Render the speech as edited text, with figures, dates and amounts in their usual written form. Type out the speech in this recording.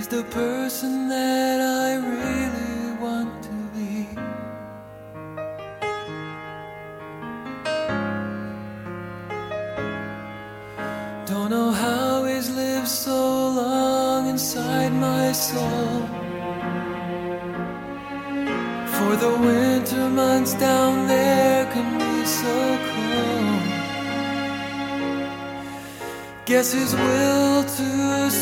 He's the person that I really want to be. Don't know how he's lived so long inside my soul. For the winter months down there can be so cold. Guess his will to